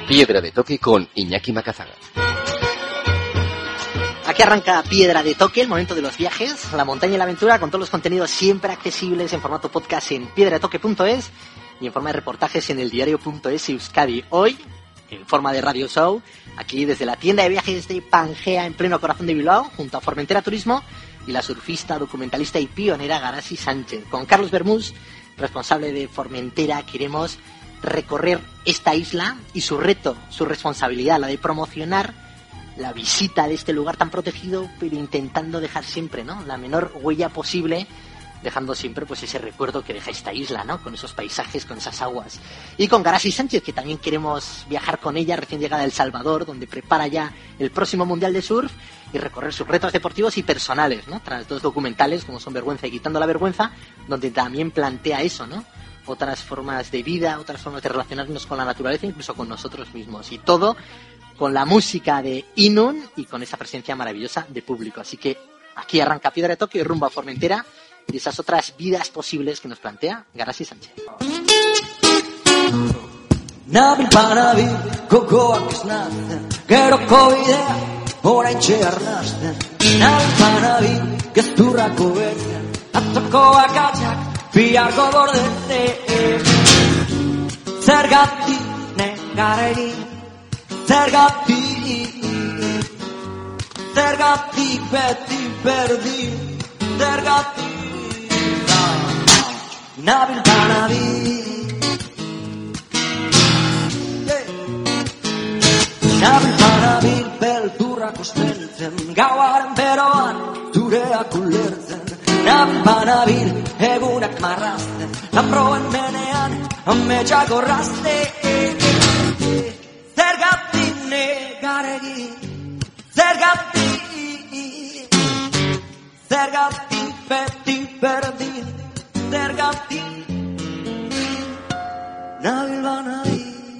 Piedra de Toque con Iñaki Macazaga. Aquí arranca Piedra de Toque, el momento de los viajes, la montaña y la aventura, con todos los contenidos siempre accesibles en formato podcast en piedradetoque.es y en forma de reportajes en eldiario.es Euskadi. Hoy, en forma de radio show, aquí desde la tienda de viajes de Pangea, en pleno corazón de Bilbao, junto a Formentera Turismo y la surfista, documentalista y pionera Garasi Sánchez. Con Carlos Bermús, responsable de Formentera, queremos recorrer esta isla y su reto, su responsabilidad, la de promocionar la visita de este lugar tan protegido, pero intentando dejar siempre, ¿no?, la menor huella posible, dejando siempre pues ese recuerdo que deja esta isla, ¿no?, con esos paisajes, con esas aguas. Y con Garasi Sánchez, que también queremos viajar con ella, recién llegada de El Salvador, donde prepara ya el próximo Mundial de Surf, y recorrer sus retos deportivos y personales, ¿no?, tras dos documentales como son Vergüenza y Quitando la Vergüenza, donde también plantea eso, ¿no?, otras formas de vida, otras formas de relacionarnos con la naturaleza, incluso con nosotros mismos. Y todo con la música de Inun y con esa presencia maravillosa de público. Así que aquí arranca Piedra de Toque y rumbo a Formentera y esas otras vidas posibles que nos plantea Garasi Sánchez. Nabil panabil, gogoak esnatzen, geroko bidea, oraintxe arnasten. Nabil panabil, gezurrako bertzen, atzoko akatsak, biharko gordete. Zergatik negaregi, zergatik beti berdin, zergatik nabil panabil. Nabil panabil beldurrak osteltzen, gauaren beroan zureak ulertzen. Nabil panabil egunak marrazten, lanproen menean ametsak orrazten. Zergatik negaregi, zergatik beti berdin, zergatik nabil panabil.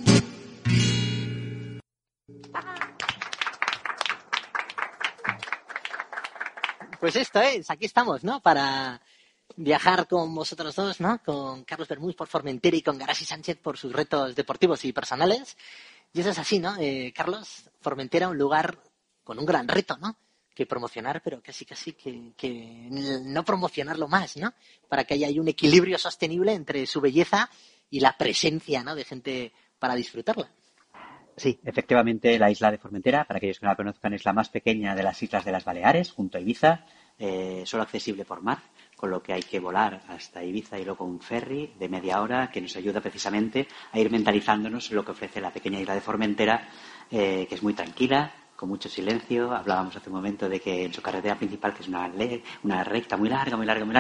Pues esto es, aquí estamos, ¿no?, para viajar con vosotros dos, ¿no?, con Carlos Bermúdez por Formentera y con Garasi Sánchez por sus retos deportivos y personales. Y eso es así, ¿no? Carlos, Formentera, un lugar con un gran reto, ¿no?, que promocionar, pero casi que no promocionarlo más, ¿no?, para que haya un equilibrio sostenible entre su belleza y la presencia, ¿no?, de gente para disfrutarla. Sí, efectivamente, la isla de Formentera, para aquellos que no la conozcan, es la más pequeña de las islas de las Baleares, junto a Ibiza, solo accesible por mar, con lo que hay que volar hasta Ibiza y luego un ferry de media hora que nos ayuda precisamente a ir mentalizándonos en lo que ofrece la pequeña isla de Formentera, que es muy tranquila, con mucho silencio. Hablábamos hace un momento de que en su carretera principal, que es una recta muy larga,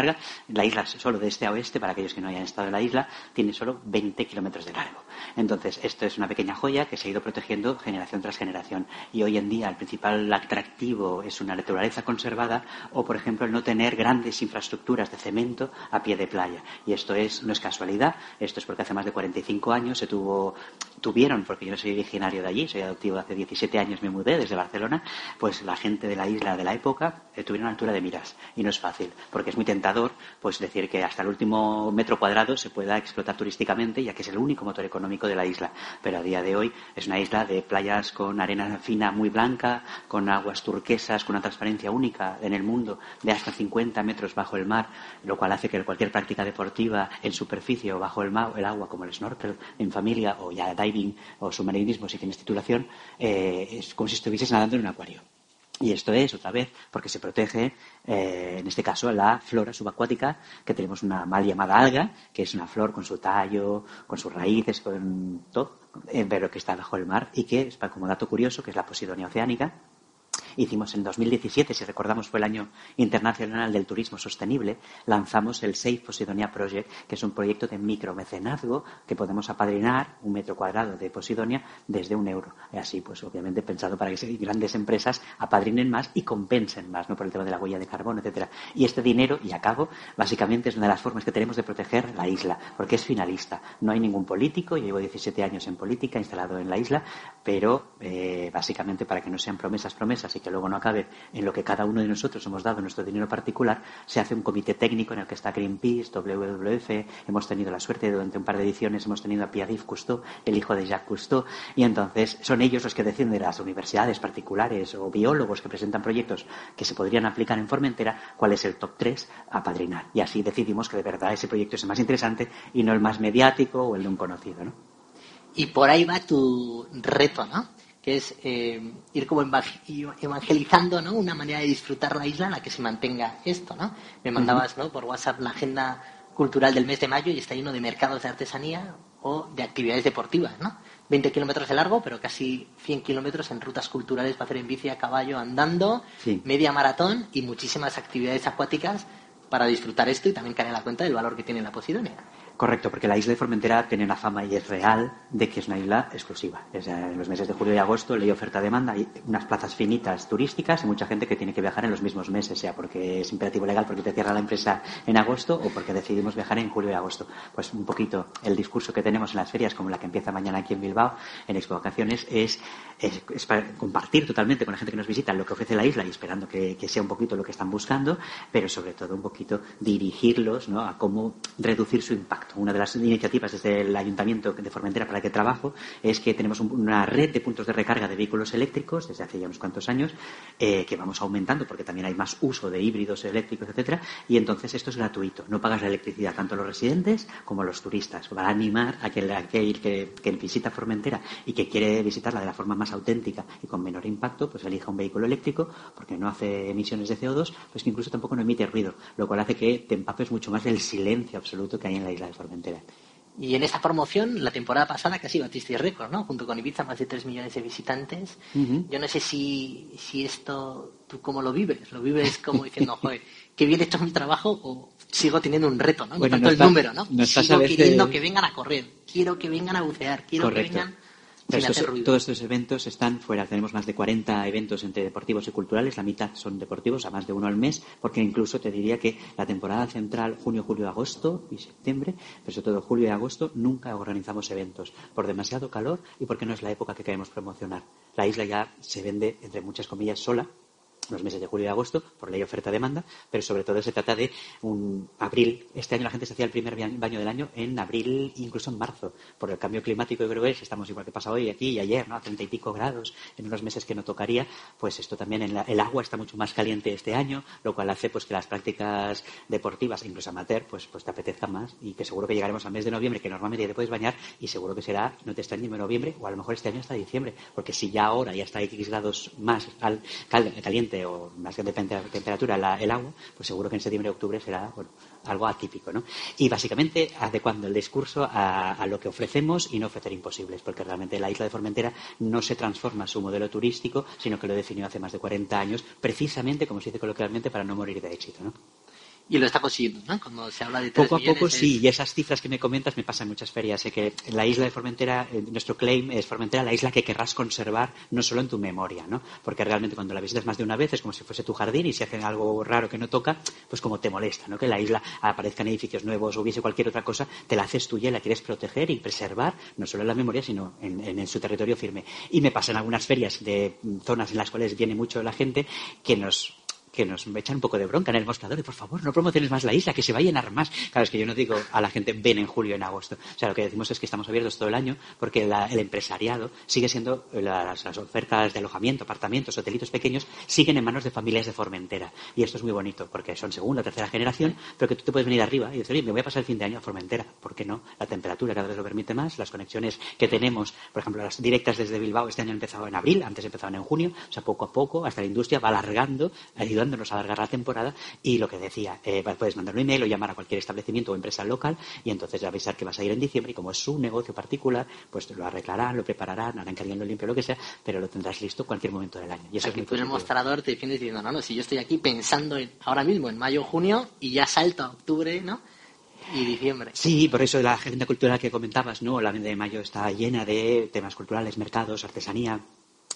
la isla solo de este a oeste, para aquellos que no hayan estado en la isla, tiene solo 20 kilómetros de largo. Entonces, esto es una pequeña joya que se ha ido protegiendo generación tras generación. Y hoy en día el principal atractivo es una naturaleza conservada o, por ejemplo, el no tener grandes infraestructuras de cemento a pie de playa. Y esto no es casualidad, esto es porque hace más de 45 años tuvieron, porque yo no soy originario de allí, soy adoptivo hace 17 años, me mudé desde Barcelona, pues la gente de la isla de la época tuvieron altura de miras. Y no es fácil, porque es muy tentador pues decir que hasta el último metro cuadrado se pueda explotar turísticamente, ya que es el único motor económico de la isla. Pero a día de hoy es una isla de playas con arena fina muy blanca, con aguas turquesas, con una transparencia única en el mundo de hasta 50 metros bajo el mar, lo cual hace que cualquier práctica deportiva en superficie o bajo el agua, como el snorkel en familia o ya diving o submarinismo si tienes titulación, es como si estuvieses nadando en un acuario. Y esto es, otra vez, porque se protege, en este caso, la flora subacuática, que tenemos una mal llamada alga, que es una flor con su tallo, con sus raíces, con todo, pero que está bajo el mar y que, como dato curioso, que es la Posidonia oceánica. Hicimos en 2017, si recordamos fue el año internacional del turismo sostenible, lanzamos el Safe Posidonia Project, que es un proyecto de micromecenazgo que podemos apadrinar 1 metro cuadrado de Posidonia desde €1. Y así, pues obviamente pensado para que grandes empresas apadrinen más y compensen más, ¿no?, por el tema de la huella de carbono, etcétera. Y este dinero, y acabo, básicamente es una de las formas que tenemos de proteger la isla, porque es finalista. No hay ningún político, yo llevo 17 años en política instalado en la isla, pero básicamente para que no sean promesas y que luego no acabe en lo que cada uno de nosotros hemos dado nuestro dinero particular, se hace un comité técnico en el que está Greenpeace, WWF, hemos tenido la suerte, durante un par de ediciones hemos tenido a Pierre-Yves Cousteau, el hijo de Jacques Cousteau, y entonces son ellos los que deciden de las universidades particulares o biólogos que presentan proyectos que se podrían aplicar en Formentera, cuál es el top 3 a padrinar. Y así decidimos que de verdad ese proyecto es el más interesante y no el más mediático o el de un conocido, ¿no? Y por ahí va tu reto, ¿no? Que es ir como evangelizando, ¿no? Una manera de disfrutar la isla en la que se mantenga esto, ¿no? Me mandabas, ¿no? Por WhatsApp la agenda cultural del mes de mayo y está lleno de mercados de artesanía o de actividades deportivas, ¿no? 20 kilómetros de largo, pero casi 100 kilómetros en rutas culturales para hacer en bici, a caballo, andando, Sí. media maratón y muchísimas actividades acuáticas para disfrutar esto y también caer en la cuenta del valor que tiene la Posidonia. Correcto, porque la isla de Formentera tiene la fama y es real de que es una isla exclusiva. O sea, en los meses de julio y agosto, ley oferta-demanda, hay unas plazas finitas turísticas y mucha gente que tiene que viajar en los mismos meses, sea porque es imperativo legal porque te cierra la empresa en agosto o porque decidimos viajar en julio y agosto. Pues un poquito el discurso que tenemos en las ferias, como la que empieza mañana aquí en Bilbao, en Expo Vacaciones, es para compartir totalmente con la gente que nos visita lo que ofrece la isla y esperando que sea un poquito lo que están buscando, pero sobre todo un poquito dirigirlos, ¿no?, a cómo reducir su impacto. Una de las iniciativas desde el Ayuntamiento de Formentera para el que trabajo es que tenemos una red de puntos de recarga de vehículos eléctricos desde hace ya unos cuantos años, que vamos aumentando porque también hay más uso de híbridos eléctricos, etcétera, y entonces esto es gratuito. No pagas la electricidad tanto los residentes como los turistas. Va a animar a aquel que visita Formentera y que quiere visitarla de la forma más auténtica y con menor impacto, pues elija un vehículo eléctrico porque no hace emisiones de CO2, pues que incluso tampoco no emite ruido, lo cual hace que te empapes mucho más del silencio absoluto que hay en la isla de Formentera. Y en esta promoción, la temporada pasada casi batisteis récord, ¿no? Junto con Ibiza, más de 3 millones de visitantes. Uh-huh. Yo no sé si esto, ¿tú cómo lo vives? ¿Lo vives como diciendo, joder, qué bien hecho mi trabajo? ¿O sigo teniendo un reto, ¿no? Bueno, no tanto el número, ¿no? Sigo veces... queriendo que vengan a correr, quiero que vengan a bucear, quiero Correcto. que vengan... Todos estos eventos están fuera. Tenemos más de 40 eventos entre deportivos y culturales. La mitad son deportivos, a más de uno al mes, porque incluso te diría que la temporada central, junio, julio, agosto y septiembre, pero sobre todo julio y agosto, nunca organizamos eventos por demasiado calor y porque no es la época que queremos promocionar. La isla ya se vende, entre muchas comillas, sola, los meses de julio y agosto, por ley oferta-demanda, pero sobre todo se trata de un abril. Este año la gente se hacía el primer baño del año en abril, incluso en marzo. Por el cambio climático, yo creo que estamos igual que pasa hoy aquí y ayer, ¿no?, a 30 y pico grados, en unos meses que no tocaría, pues esto también, el agua está mucho más caliente este año, lo cual hace pues que las prácticas deportivas, incluso amateur, pues te apetezcan más y que seguro que llegaremos al mes de noviembre, que normalmente ya te puedes bañar, y seguro que será, no te extrañe, en noviembre, o a lo mejor este año hasta diciembre, porque si ya ahora ya está X grados más caliente o más de temperatura el agua, pues seguro que en septiembre y octubre será, bueno, algo atípico, ¿no? Y básicamente adecuando el discurso a lo que ofrecemos y no ofrecer imposibles, porque realmente la isla de Formentera no se transforma su modelo turístico, sino que lo definió hace más de 40 años, precisamente, como se dice coloquialmente, para no morir de éxito, ¿no? Y lo está consiguiendo, ¿no? Cuando se habla de 3 poco a millones... poco sí, y esas cifras que me comentas me pasan en muchas ferias. Sé que en la isla de Formentera, nuestro claim es Formentera, la isla que querrás conservar no solo en tu memoria, ¿no? Porque realmente cuando la visitas más de una vez es como si fuese tu jardín y si hacen algo raro que no toca, pues como te molesta, ¿no? Que la isla aparezcan edificios nuevos o hubiese cualquier otra cosa, te la haces tuya y la quieres proteger y preservar, no solo en la memoria, sino en su territorio firme. Y me pasan algunas ferias de zonas en las cuales viene mucho la gente que nos echan un poco de bronca en el mostrador y por favor no promociones más la isla, que se va a llenar más. Claro, es que yo no digo a la gente ven en julio, en agosto. O sea, lo que decimos es que estamos abiertos todo el año porque el empresariado sigue siendo, las ofertas de alojamiento, apartamentos, hotelitos pequeños siguen en manos de familias de Formentera. Y esto es muy bonito porque son segunda o tercera generación, pero que tú te puedes venir arriba y decir, oye, me voy a pasar el fin de año a Formentera. ¿Por qué no? La temperatura cada vez lo permite más, las conexiones que tenemos, por ejemplo, las directas desde Bilbao este año han empezado en abril, antes empezaban en junio, o sea, poco a poco, hasta la industria va alargando, ayudándonos a alargar la temporada, y lo que decía, puedes mandar un email o llamar a cualquier establecimiento o empresa local y entonces avisar que vas a ir en diciembre y como es su negocio particular, pues lo arreglarán, lo prepararán, harán que alguien lo limpie, lo que sea, pero lo tendrás listo cualquier momento del año. Y eso es muy tú en el positivo. mostrador te defiendes diciendo, no, si yo estoy aquí pensando ahora mismo en mayo o junio y ya salto a octubre, ¿no?, y diciembre. Sí, por eso la agenda cultural que comentabas, ¿no? La de mayo está llena de temas culturales, mercados, artesanía.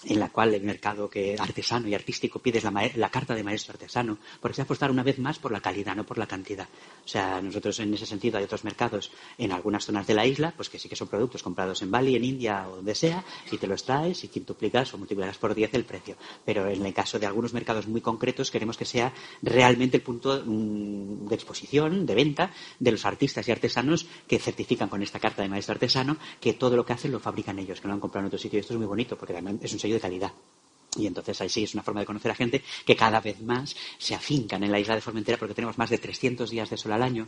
en la cual el mercado artesano y artístico pides la carta de maestro artesano, porque se va a apostar una vez más por la calidad, no por la cantidad. O sea, nosotros en ese sentido hay otros mercados en algunas zonas de la isla, pues que sí que son productos comprados en Bali, en India o donde sea, y te los traes y quintuplicas o multiplicas por 10 el precio. Pero en el caso de algunos mercados muy concretos queremos que sea realmente el punto de exposición, de venta, de los artistas y artesanos que certifican con esta carta de maestro artesano que todo lo que hacen lo fabrican ellos, que no lo han comprado en otro sitio. Y esto es muy bonito porque además es un sello de calidad. Y entonces ahí sí es una forma de conocer a gente que cada vez más se afincan en la isla de Formentera porque tenemos más de 300 días de sol al año,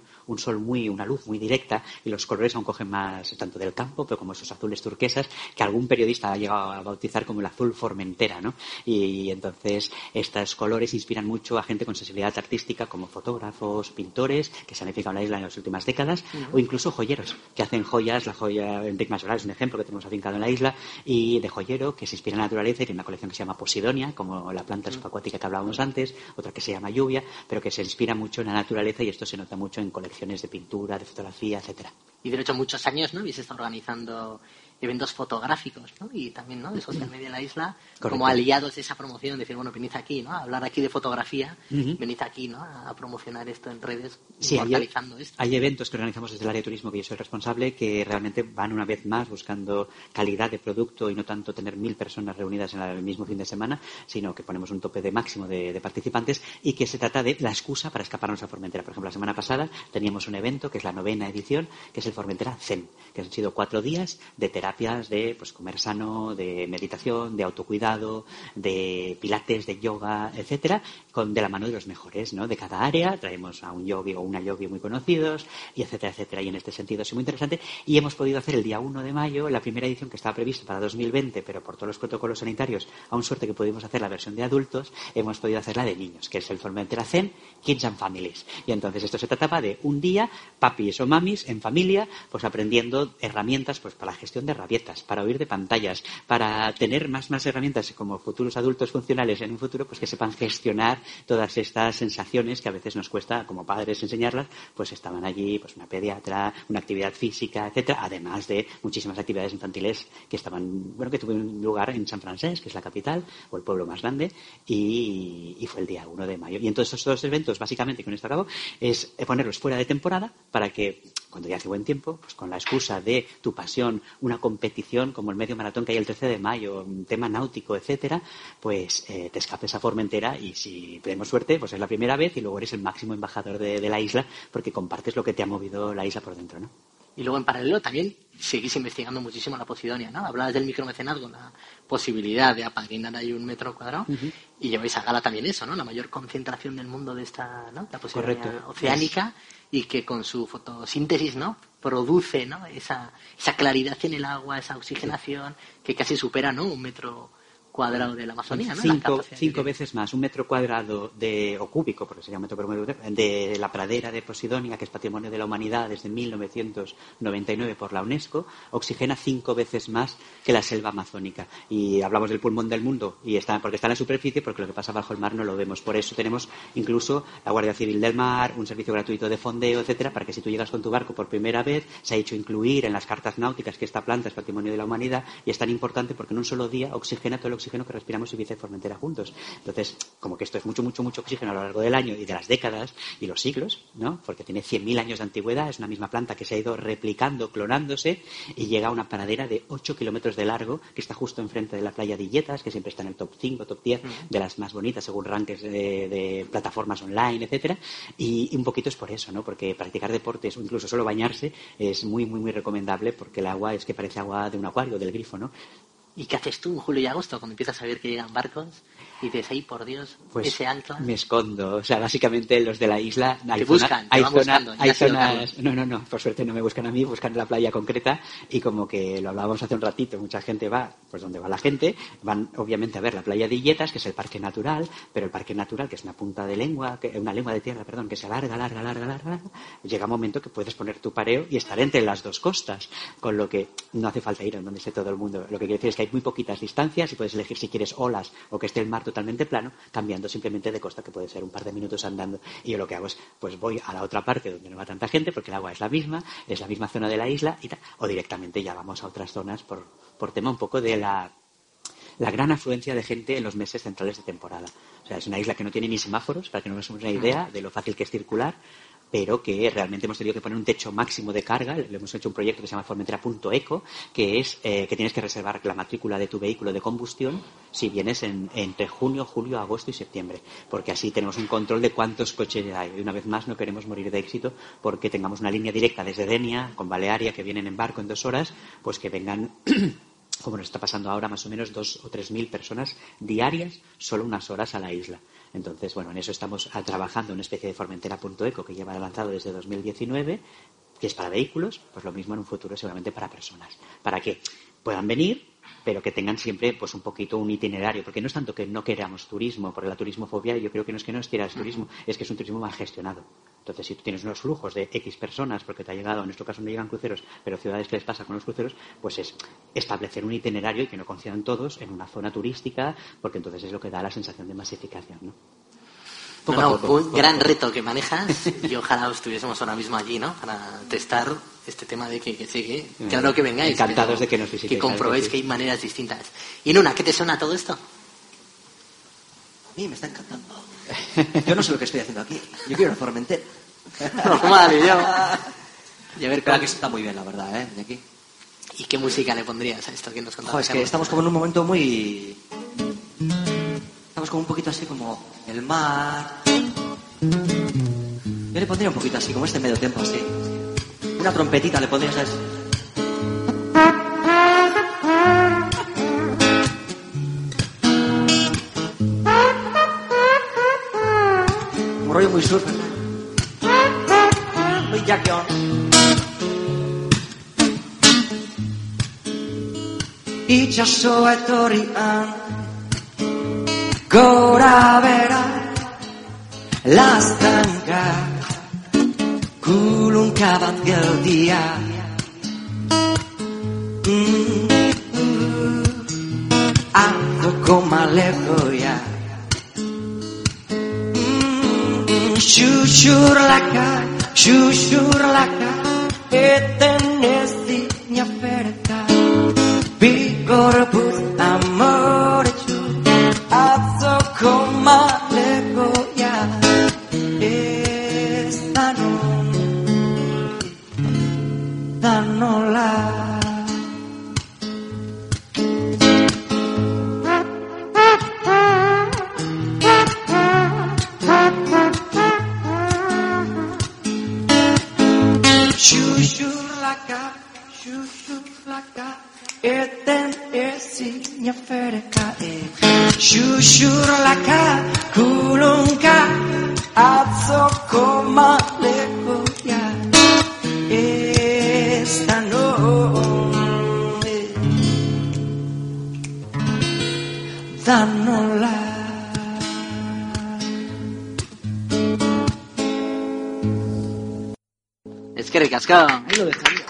una luz muy directa y los colores aún cogen más tanto del campo pero como esos azules turquesas que algún periodista ha llegado a bautizar como el azul Formentera, ¿no? Y entonces estos colores inspiran mucho a gente con sensibilidad artística como fotógrafos, pintores que se han afincado en la isla en las últimas décadas o incluso joyeros que hacen joyas. La joya Enric Majoral es un ejemplo que tenemos afincado en la isla y de joyero que se inspira en la naturaleza y tiene una colección que se llama Posidonia, como la planta subacuática que hablábamos antes, otra que se llama Lluvia, pero que se inspira mucho en la naturaleza y esto se nota mucho en colecciones de pintura, de fotografía, etcétera. Y de hecho muchos años, ¿no? Habéis estado organizando eventos fotográficos, ¿no? Y también, ¿no? De social media en la isla, Correcto. como aliados de esa promoción, decir, bueno, venid aquí, ¿no? A hablar aquí de fotografía, venid aquí, ¿no? A promocionar esto en redes, sí, inmortalizando esto. Hay eventos que organizamos desde el área de turismo que yo soy responsable que realmente van una vez más buscando calidad de producto y no tanto tener 1000 personas reunidas en el mismo fin de semana, sino que ponemos un tope de máximo de participantes y que se trata de la excusa para escaparnos a Formentera. Por ejemplo, la semana pasada teníamos un evento que es la 9ª edición, que es el Formentera Zen, que han sido 4 días de terapias de comer sano, de meditación, de autocuidado, de pilates, de yoga, etcétera, de la mano de los mejores, ¿no? De cada área traemos a un yogi o una yogi muy conocidos, y etcétera, etcétera. Y en este sentido ha sido muy interesante y hemos podido hacer el día 1 de mayo la primera edición que estaba prevista para 2020, pero por todos los protocolos sanitarios, aún suerte que pudimos hacer la versión de adultos, hemos podido hacer la de niños, que es el Formentera Zen Kids and Families. Y entonces esto se trataba de un día, papis o mamis en familia, pues aprendiendo herramientas pues para la gestión de rabietas, para huir de pantallas, para tener más herramientas como futuros adultos funcionales en un futuro, pues que sepan gestionar todas estas sensaciones que a veces nos cuesta como padres enseñarlas. Pues estaban allí pues una pediatra, una actividad física, etcétera, además de muchísimas actividades infantiles que que tuvieron lugar en San Francés, que es la capital o el pueblo más grande, y fue el día 1 de mayo. Y entonces estos dos eventos, básicamente, con esto acabo, es ponerlos fuera de temporada para que cuando ya hace buen tiempo, pues con la excusa de tu pasión, una competición como el medio maratón que hay el 13 de mayo, un tema náutico, etcétera, pues te escapes a Formentera y si tenemos suerte, pues es la primera vez y luego eres el máximo embajador de la isla porque compartes lo que te ha movido la isla por dentro, ¿no? Y luego en paralelo también seguís investigando muchísimo la Posidonia, ¿no? Hablabas del micromecenazgo, la posibilidad de apadrinar ahí 1 metro cuadrado y lleváis a gala también eso, ¿no? La mayor concentración del mundo de esta, ¿no? La Posidonia Correcto. oceánica y que con su fotosíntesis, ¿no? Produce, ¿no? Esa claridad en el agua, esa oxigenación que casi supera, ¿no? 1 metro cuadrado de la Amazonía, ¿no? Cinco veces más, 1 metro cuadrado o cúbico, porque sería 1 metro cuadrado, de la pradera de Posidonia, que es Patrimonio de la Humanidad desde 1999 por la UNESCO, oxigena 5 veces más que la selva amazónica. Y hablamos del pulmón del mundo, porque está en la superficie, porque lo que pasa bajo el mar no lo vemos. Por eso tenemos incluso la Guardia Civil del Mar, un servicio gratuito de fondeo, etcétera, para que si tú llegas con tu barco por primera vez, se ha hecho incluir en las cartas náuticas que esta planta es Patrimonio de la Humanidad y es tan importante porque en un solo día oxigena todo el oxígeno que respiramos Ibiza y Formentera juntos. Entonces, como que esto es mucho oxígeno a lo largo del año y de las décadas y los siglos, ¿no? Porque tiene 100.000 años de antigüedad, es una misma planta que se ha ido replicando, clonándose y llega a una pradera de 8 kilómetros de largo que está justo enfrente de la playa de Illetas, que siempre está en el top 5, top 10 de las más bonitas según rankings de plataformas online, etcétera. Y un poquito es por eso, ¿no? Porque practicar deportes o incluso solo bañarse es muy recomendable porque el agua es que parece agua de un acuario, del grifo, ¿no? ¿Y qué haces tú en julio y agosto cuando empiezas a ver que llegan barcos y dices, ¡ay, por Dios, pues ese ancla! Me escondo. O sea, básicamente los de la isla... Te buscan, te van buscando. Hay zonas... No, por suerte no me buscan a mí, buscan la playa concreta y como que lo hablábamos hace un ratito, mucha gente va, pues donde va la gente, van obviamente a ver la playa de Illetas, que es el parque natural, pero el parque natural, que es una punta de lengua, una lengua de tierra, perdón, que se alarga, llega un momento que puedes poner tu pareo y estar entre las dos costas, con lo que no hace falta ir a donde esté todo el mundo. Lo que quiere decir es que hay muy poquitas distancias y puedes elegir si quieres olas o que esté el mar totalmente plano, cambiando simplemente de costa, que puede ser un par de minutos andando. Y yo lo que hago es, pues voy a la otra parte donde no va tanta gente, porque el agua es la misma zona de la isla, o directamente ya vamos a otras zonas por tema un poco de la la gran afluencia de gente en los meses centrales de temporada. O sea, es una isla que no tiene ni semáforos, para que nos hagamos una idea de lo fácil que es circular, pero que realmente hemos tenido que poner un techo máximo de carga. Le hemos hecho un proyecto que se llama Formentera.eco, que es que tienes que reservar la matrícula de tu vehículo de combustión si vienes entre junio, julio, agosto y septiembre, porque así tenemos un control de cuántos coches hay. Y una vez más no queremos morir de éxito porque tengamos una línea directa desde Denia con Balearia, que vienen en barco en 2 horas, pues que vengan como nos está pasando ahora, más o menos 2.000 o 3.000 personas diarias, solo unas horas a la isla. Entonces, bueno, en eso estamos trabajando, una especie de Formentera.eco que lleva lanzado desde 2019, que es para vehículos, pues lo mismo en un futuro seguramente para personas, para que puedan venir, pero que tengan siempre pues un poquito un itinerario, porque no es tanto que no queramos turismo, porque la turismofobia yo creo que no es que no quieras turismo, es que es un turismo mal gestionado. Entonces, si tú tienes unos flujos de X personas, porque te ha llegado, en nuestro caso no llegan cruceros, pero ciudades que les pasa con los cruceros, pues es establecer un itinerario y que no coincidan todos en una zona turística, porque entonces es lo que da la sensación de masificación, ¿no? Un gran reto que manejas y ojalá estuviésemos ahora mismo allí, ¿no? Para testar este tema de que sí, claro que vengáis. Encantados de que nos visitéis. Que comprobéis que hay maneras distintas. Y Nuna, ¿qué te suena todo esto? A mí me está encantando. Yo no sé lo que estoy haciendo aquí. Yo quiero una Formentera. Vale, yo. Y a ver, Pero que está muy bien, la verdad, ¿eh? De aquí. ¿Y qué música le pondrías a esto que nos contabas? Es que estamos como en un momento muy... Estamos como un poquito así como el mar. Yo le pondría un poquito así, como este medio tiempo así. Una trompetita le pondría, ¿sabes? Un rollo muy surf, muy Jack Jones. Itxaso etorrian gora bera laztanka kulunka bat geldia Andoko malejoia Xuxurlaka eten ez dina ferka Bigorpuz amoretxu atzoko malegoia ez da nola Xuxurlaka eten ezina ferka Xuxurlaka kulunka atzoko malegoia ez da nola Eskerrik asko. Ahí lo dejaría.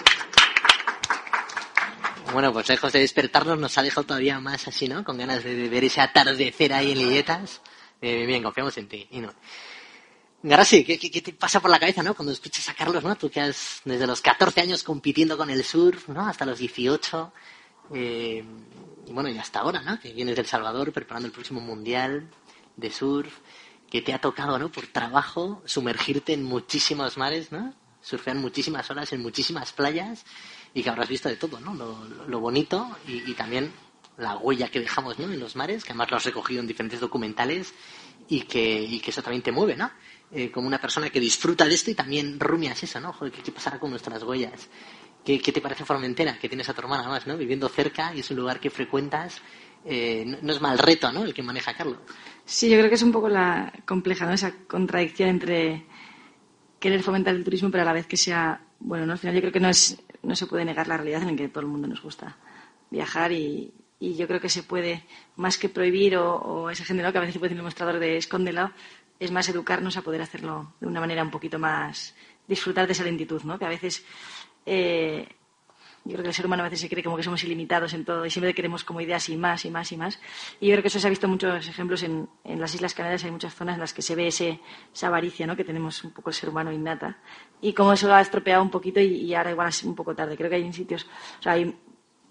Bueno, pues lejos de despertarnos nos ha dejado todavía más así, ¿no? Con ganas de ver ese atardecer ahí en Lilletas. Bien, confiamos en ti. Y no. Garasi, ¿qué te pasa por la cabeza, no? Cuando escuchas a Carlos, ¿no? Tú que has desde los 14 años compitiendo con el surf, ¿no? Hasta los 18. Y bueno, y hasta ahora, ¿no? Que vienes de El Salvador preparando el próximo mundial de surf. Que te ha tocado, ¿no? Por trabajo, sumergirte en muchísimos mares, ¿no? Surfear muchísimas horas en muchísimas playas. Y que habrás visto de todo, ¿no? Lo bonito y también la huella que dejamos, ¿no? En los mares, que además lo has recogido en diferentes documentales y que eso también te mueve, ¿no? Como una persona que disfruta de esto y también rumias eso, ¿no? Joder, ¿qué pasará con nuestras huellas? ¿Qué te parece Formentera? Que tienes a tu hermana más, ¿no? Viviendo cerca y es un lugar que frecuentas. No es mal reto, ¿no? El que maneja Carlos. Sí, yo creo que es un poco la compleja, ¿no? Esa contradicción entre querer fomentar el turismo, pero a la vez que sea... Bueno, ¿no? Al final yo creo que no se puede negar la realidad en la que todo el mundo nos gusta viajar y yo creo que se puede, más que prohibir o ese género que a veces puede tener un mostrador de escóndelo, es más educarnos a poder hacerlo de una manera un poquito más, disfrutar de esa lentitud, ¿no? Que a veces, yo creo que el ser humano a veces se cree como que somos ilimitados en todo y siempre queremos como ideas y más y más y más. Y yo creo que eso se ha visto muchos ejemplos en las Islas Canarias, hay muchas zonas en las que se ve esa avaricia, ¿no? Que tenemos un poco el ser humano innata. Y como eso lo ha estropeado un poquito y ahora igual es un poco tarde. Creo que hay sitios, o sea, hay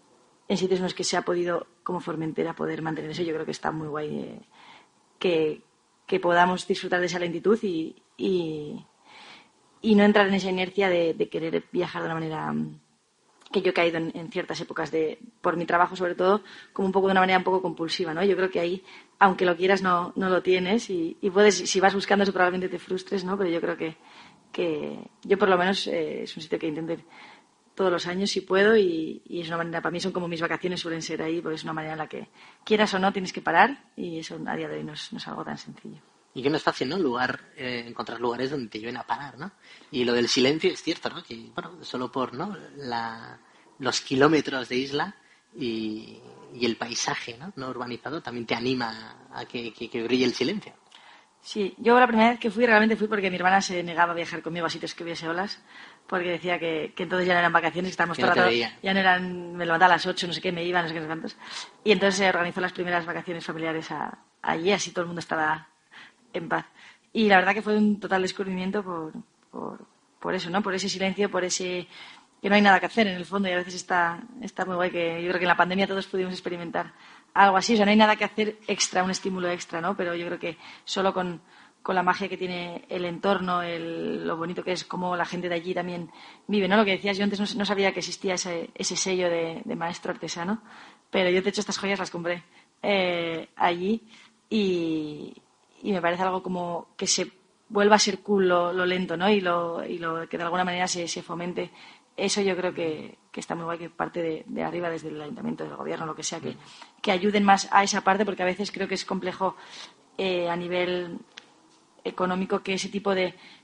en sitios en los que se ha podido, como Formentera, poder mantener eso. Yo creo que está muy guay que podamos disfrutar de esa lentitud y no entrar en esa inercia de querer viajar de una manera que yo he caído en ciertas épocas por mi trabajo, sobre todo, como un poco de una manera un poco compulsiva, ¿no? Yo creo que ahí, aunque lo quieras, no lo tienes y puedes, si vas buscando eso, probablemente te frustres, ¿no? Pero yo creo que yo, por lo menos, es un sitio que intento ir todos los años si puedo y es una manera, para mí son como mis vacaciones, suelen ser ahí, porque es una manera en la que, quieras o no, tienes que parar y eso a día de hoy no es algo tan sencillo. Y que no es fácil, ¿no? Encontrar lugares donde te lleven a parar, ¿no? Y lo del silencio es cierto, ¿no? Que, bueno, solo por, ¿no? Los kilómetros de isla y el paisaje, ¿no? Urbanizado también te anima a que brille el silencio. Sí, yo la primera vez que realmente fui porque mi hermana se negaba a viajar conmigo a sitios que hubiese olas, porque decía que entonces ya no eran vacaciones, estábamos todo el rato, ya no eran, me levantaba a las 8, no sé qué, me iba, no sé qué, no sé cuántos. Y entonces se organizó las primeras vacaciones familiares allí, así todo el mundo estaba en paz. Y la verdad que fue un total descubrimiento por eso, ¿no? Por ese silencio, por ese que no hay nada que hacer en el fondo, y a veces está muy guay, que yo creo que en la pandemia todos pudimos experimentar algo así. O sea, no hay nada que hacer extra, un estímulo extra, ¿no? Pero yo creo que solo con la magia que tiene el entorno, lo bonito que es, cómo la gente de allí también vive, ¿no? Lo que decías, yo antes no sabía que existía ese sello de maestro artesano, pero yo, de hecho, estas joyas las compré allí y me parece algo como que se vuelva a ser cool lo lento, ¿no? Y lo que de alguna manera se fomente. Eso yo creo que está muy guay, que parte de arriba, desde el ayuntamiento, del gobierno, lo que sea, que ayuden más a esa parte, porque a veces creo que es complejo a nivel económico que ese tipo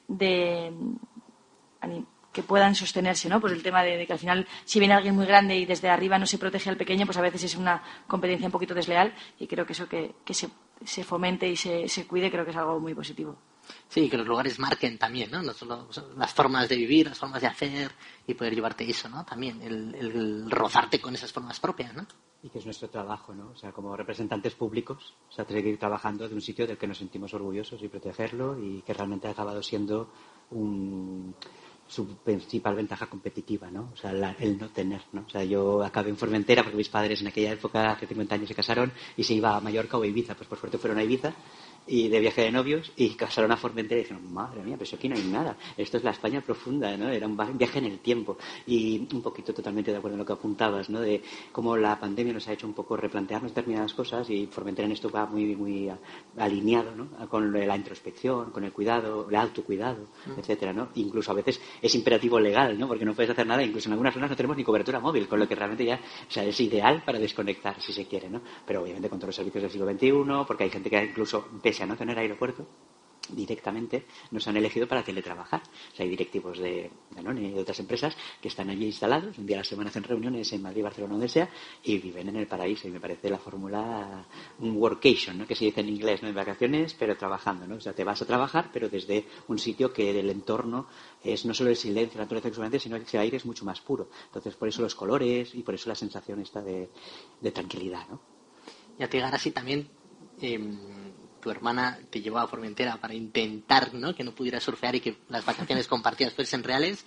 que puedan sostenerse, ¿no? Por el tema de que al final, si viene alguien muy grande y desde arriba no se protege al pequeño, pues a veces es una competencia un poquito desleal, y creo que eso que se fomente y se cuide, creo que es algo muy positivo. Sí, que los lugares marquen también, ¿no? No solo las formas de vivir, las formas de hacer y poder llevarte eso, ¿no? También el rozarte con esas formas propias, ¿no? Y que es nuestro trabajo, ¿no? O sea, como representantes públicos, o sea, seguir trabajando de un sitio del que nos sentimos orgullosos y protegerlo, y que realmente ha acabado siendo su principal ventaja competitiva, ¿no? O sea, el no tener, ¿no? O sea, yo acabé en Formentera porque mis padres en aquella época, hace 50 años, se casaron y se iba a Mallorca o a Ibiza. Pues por suerte fueron a Ibiza y de viaje de novios, y casaron a Formentera y dijeron, madre mía, pero aquí no hay nada, esto es la España profunda, ¿no? Era un viaje en el tiempo. Y un poquito totalmente de acuerdo en lo que apuntabas, ¿no? De cómo la pandemia nos ha hecho un poco replantearnos determinadas cosas, y Formentera en esto va muy, muy alineado, ¿no? Con la introspección, con el cuidado, el autocuidado, etcétera, ¿no? Incluso a veces es imperativo legal, ¿no? Porque no puedes hacer nada, incluso en algunas zonas no tenemos ni cobertura móvil, con lo que realmente ya, o sea, es ideal para desconectar, si se quiere, ¿no? Pero obviamente con todos los servicios del siglo XXI, porque hay gente que incluso, pese a no tener aeropuerto, directamente nos han elegido para teletrabajar. O sea, hay directivos de Danone y de otras empresas que están allí instalados, un día a la semana hacen reuniones en Madrid, Barcelona, donde sea, y viven en el paraíso. Y me parece la fórmula un workation, ¿no? Que se dice en inglés, ¿no? En vacaciones, pero trabajando, ¿no? O sea, te vas a trabajar, pero desde un sitio que el entorno es no solo el silencio, la naturaleza exuberante, sino que ese aire es mucho más puro. Entonces, por eso los colores y por eso la sensación esta de tranquilidad, ¿no? Y a ti, Garasi, también tu hermana te llevaba a Formentera para intentar, ¿no? Que no pudieras surfear y que las vacaciones compartidas fuesen reales.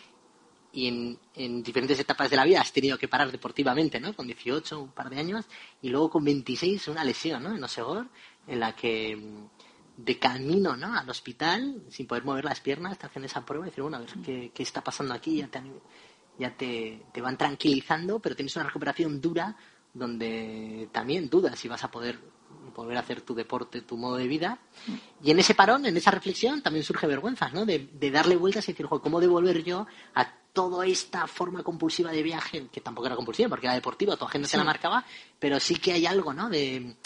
Y en diferentes etapas de la vida has tenido que parar deportivamente, ¿no? Con 18, un par de años, y luego con 26 una lesión, ¿no? En Osegor, en la que de camino, ¿no? Al hospital, sin poder mover las piernas, te hacen esa prueba y dicen, bueno, a ver qué está pasando aquí, ya te van tranquilizando, pero tienes una recuperación dura donde también dudas si vas a poder volver a hacer tu deporte, tu modo de vida. Y en ese parón, en esa reflexión, también surge vergüenza, ¿no? De darle vueltas y decir, ¿cómo devolver yo a toda esta forma compulsiva de viaje, que tampoco era compulsiva porque era deportiva, tu agenda se la marcaba, pero sí que hay algo, ¿no? De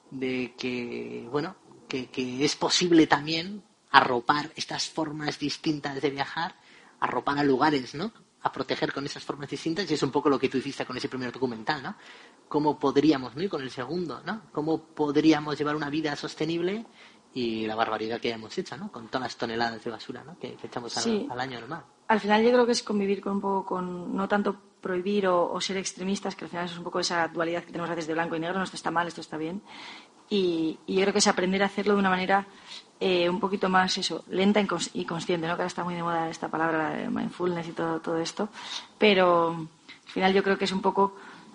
que, bueno, que es posible también arropar estas formas distintas de viajar, arropar a lugares, ¿no? A proteger con esas formas distintas, y es un poco lo que tú hiciste con ese primer documental, ¿no? ¿Cómo podríamos, ¿no? Y con el segundo, ¿no? ¿Cómo podríamos llevar una vida sostenible? Y la barbaridad que hemos hecho, ¿no? Con todas las toneladas de basura, ¿no? Que echamos al año al mar. Al final yo creo que es convivir con un poco con, no tanto prohibir o ser extremistas, que al final es un poco esa dualidad que tenemos a veces de blanco y negro, no, esto está mal, esto está bien. Y yo creo que es aprender a hacerlo de una manera un poquito más lenta y consciente, ¿no? Que ahora está muy de moda esta palabra de mindfulness y todo esto, pero al final yo creo que es un poco